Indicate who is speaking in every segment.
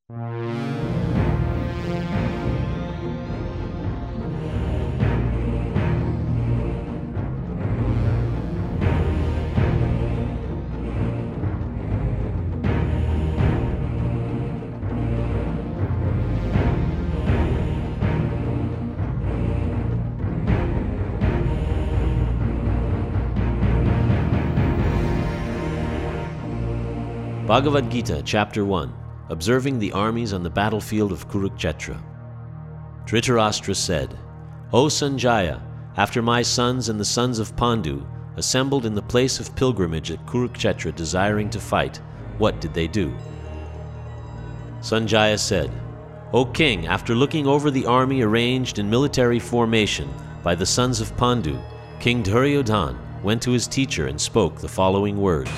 Speaker 1: Bhagavad Gita, Chapter 1, Observing the Armies on the Battlefield of Kurukshetra. Dhritarashtra said, O Sanjaya, after my sons and the sons of Pandu assembled in the place of pilgrimage at Kurukshetra desiring to fight, what did they do? Sanjaya said, O king, after looking over the army arranged in military formation by the sons of Pandu, King Duryodhana went to his teacher and spoke the following words.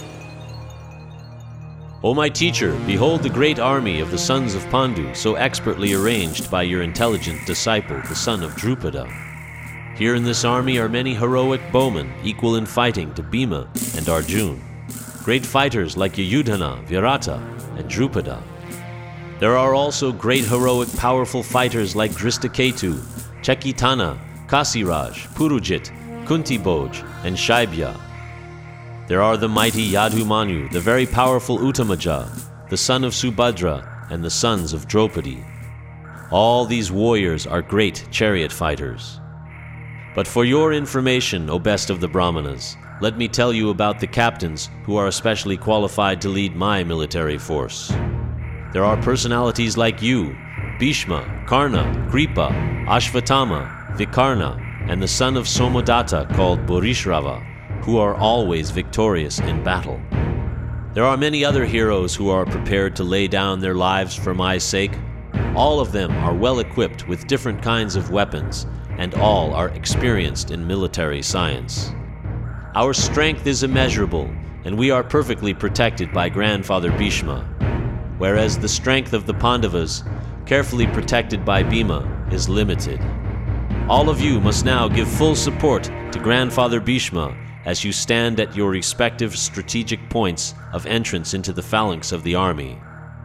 Speaker 1: O my teacher, behold the great army of the sons of Pandu, so expertly arranged by your intelligent disciple, the son of Drupada. Here in this army are many heroic bowmen, equal in fighting to Bhima and Arjuna, great fighters like Yudhana, Virata, and Drupada. There are also great heroic powerful fighters like Drishtaketu, Chekitana, Kasiraj, Purujit, Kuntibhoj, and Shaibya. There are the mighty Yadumanu, the very powerful Uttamaja, the son of Subhadra, and the sons of Draupadi. All these warriors are great chariot fighters. But for your information, O best of the Brahmanas, let me tell you about the captains who are especially qualified to lead my military force. There are personalities like you, Bhishma, Karna, Kripa, Ashvatthama, Vikarna, and the son of Somadatta called Bharishrava, who are always victorious in battle. There are many other heroes who are prepared to lay down their lives for my sake. All of them are well equipped with different kinds of weapons, and all are experienced in military science. Our strength is immeasurable, and we are perfectly protected by Grandfather Bhishma, whereas the strength of the Pandavas, carefully protected by Bhima, is limited. All of you must now give full support to Grandfather Bhishma as you stand at your respective strategic points of entrance into the phalanx of the army.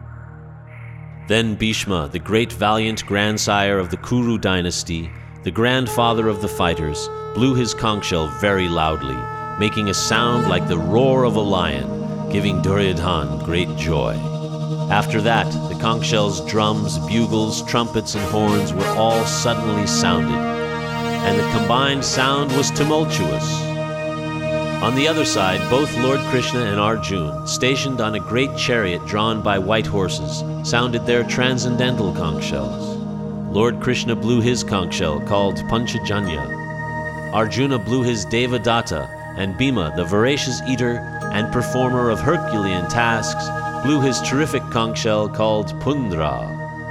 Speaker 1: Then Bhishma, the great valiant grandsire of the Kuru dynasty, the grandfather of the fighters, blew his conch shell very loudly, making a sound like the roar of a lion, giving Duryodhana great joy. After that, the conch shell's drums, bugles, trumpets, and horns were all suddenly sounded, and the combined sound was tumultuous. On the other side, both Lord Krishna and Arjuna, stationed on a great chariot drawn by white horses, sounded their transcendental conch shells. Lord Krishna blew his conch shell, called Panchajanya. Arjuna blew his Devadatta, and Bhima, the voracious eater and performer of Herculean tasks, blew his terrific conch shell, called Pundra.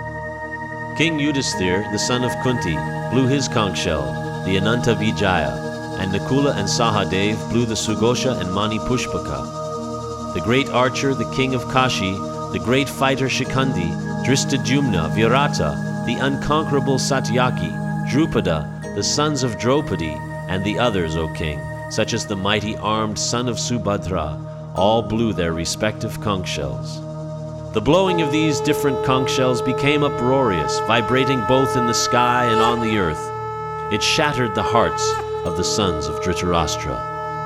Speaker 1: King Yudhisthira, the son of Kunti, blew his conch shell, the Ananta Vijaya, and Nakula and Sahadev blew the Sugosha and Mani Pushpaka. The great archer, the king of Kashi, the great fighter Shikhandi, Drishtadyumna, Virata, the unconquerable Satyaki, Drupada, the sons of Draupadi, and the others, O king, such as the mighty armed son of Subhadra, all blew their respective conch shells. The blowing of these different conch shells became uproarious, vibrating both in the sky and on the earth. It shattered the hearts of the sons of Dhritarashtra.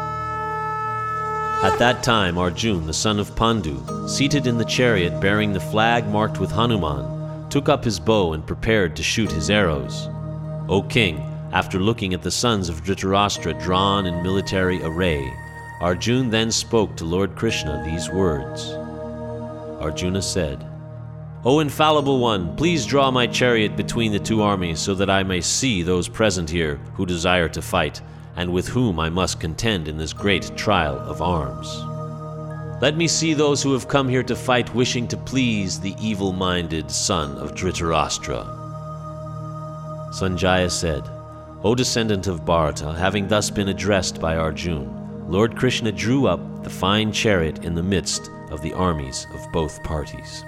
Speaker 1: At that time, Arjuna, the son of Pandu, seated in the chariot bearing the flag marked with Hanuman, took up his bow and prepared to shoot his arrows. O king, after looking at the sons of Dhritarashtra drawn in military array, Arjuna then spoke to Lord Krishna these words. Arjuna said, O infallible one, please draw my chariot between the two armies so that I may see those present here who desire to fight, and with whom I must contend in this great trial of arms. Let me see those who have come here to fight wishing to please the evil-minded son of Dhritarashtra. Sanjaya said, O descendant of Bharata, having thus been addressed by Arjuna, Lord Krishna drew up the fine chariot in the midst of the armies of both parties.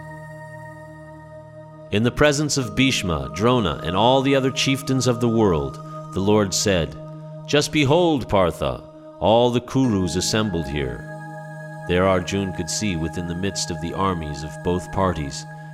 Speaker 1: In the presence of Bhishma, Drona, and all the other chieftains of the world, the Lord said, Just behold, Partha, all the Kurus assembled here. There Arjuna could see within the midst of the armies of both parties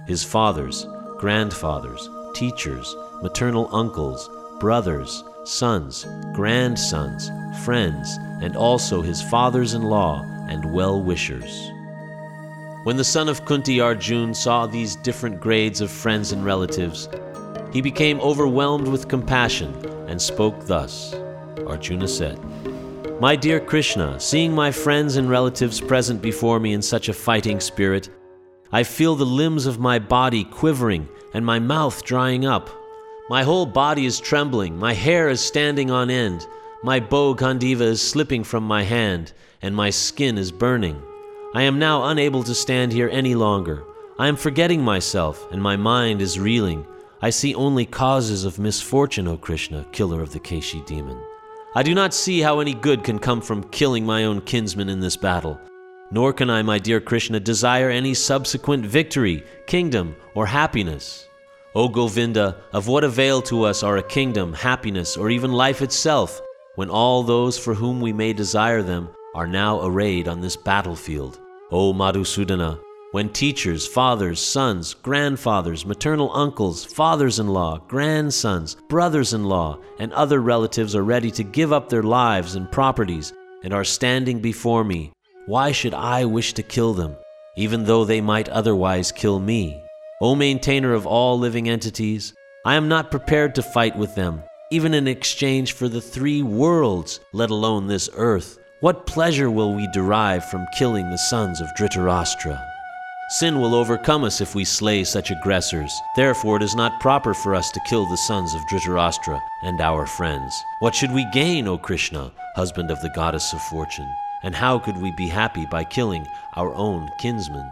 Speaker 1: his fathers, grandfathers, teachers, maternal uncles, brothers, sons, grandsons, friends, and also his fathers-in-law and well-wishers. When the son of Kunti Arjun saw these different grades of friends and relatives, he became overwhelmed with compassion and spoke thus. Arjuna said, "My dear Krishna, seeing my friends and relatives present before me in such a fighting spirit, I feel the limbs of my body quivering and my mouth drying up. My whole body is trembling, my hair is standing on end, my bow Gandiva is slipping from my hand, and my skin is burning. I am now unable to stand here any longer. I am forgetting myself, and my mind is reeling. I see only causes of misfortune, O Krishna, killer of the Keshi demon. I do not see how any good can come from killing my own kinsman in this battle. Nor can I, my dear Krishna, desire any subsequent victory, kingdom, or happiness. O Govinda, of what avail to us are a kingdom, happiness, or even life itself, when all those for whom we may desire them are now arrayed on this battlefield? O Madhusudana, when teachers, fathers, sons, grandfathers, maternal uncles, fathers-in-law, grandsons, brothers-in-law, and other relatives are ready to give up their lives and properties and are standing before me, why should I wish to kill them, even though they might otherwise kill me? O maintainer of all living entities, I am not prepared to fight with them, even in exchange for the 3 worlds, let alone this earth. What pleasure will we derive from killing the sons of Dhritarashtra? Sin will overcome us if we slay such aggressors. Therefore it is not proper for us to kill the sons of Dhritarashtra and our friends. What should we gain, O Krishna, husband of the goddess of fortune? And how could we be happy by killing our own kinsmen?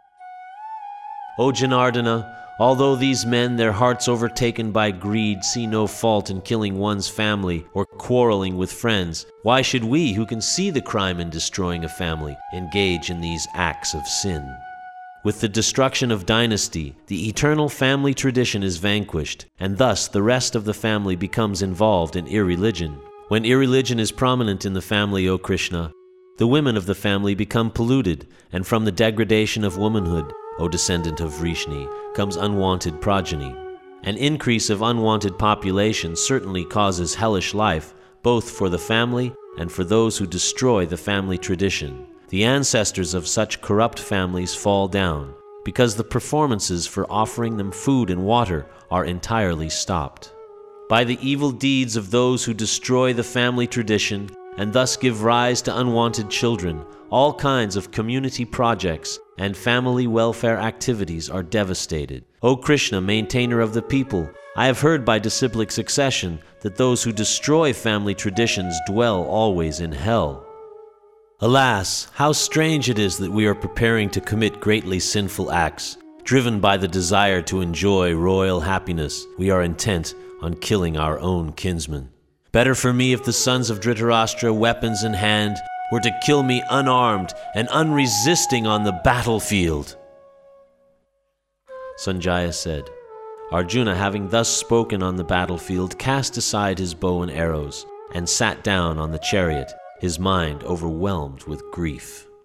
Speaker 1: O Janardana, although these men, their hearts overtaken by greed, see no fault in killing one's family or quarreling with friends, why should we, who can see the crime in destroying a family, engage in these acts of sin? With the destruction of dynasty, the eternal family tradition is vanquished, and thus the rest of the family becomes involved in irreligion. When irreligion is prominent in the family, O Krishna, the women of the family become polluted, and from the degradation of womanhood, O descendant of Vrishni, comes unwanted progeny. An increase of unwanted population certainly causes hellish life, both for the family and for those who destroy the family tradition. The ancestors of such corrupt families fall down, because the performances for offering them food and water are entirely stopped. By the evil deeds of those who destroy the family tradition, and thus give rise to unwanted children, all kinds of community projects and family welfare activities are devastated. O Krishna, maintainer of the people, I have heard by disciplic succession that those who destroy family traditions dwell always in hell. Alas, how strange it is that we are preparing to commit greatly sinful acts. Driven by the desire to enjoy royal happiness, we are intent on killing our own kinsmen. Better for me if the sons of Dhritarashtra, weapons in hand, were to kill me unarmed and unresisting on the battlefield. Sanjaya said, Arjuna, having thus spoken on the battlefield, cast aside his bow and arrows and sat down on the chariot, his mind overwhelmed with grief.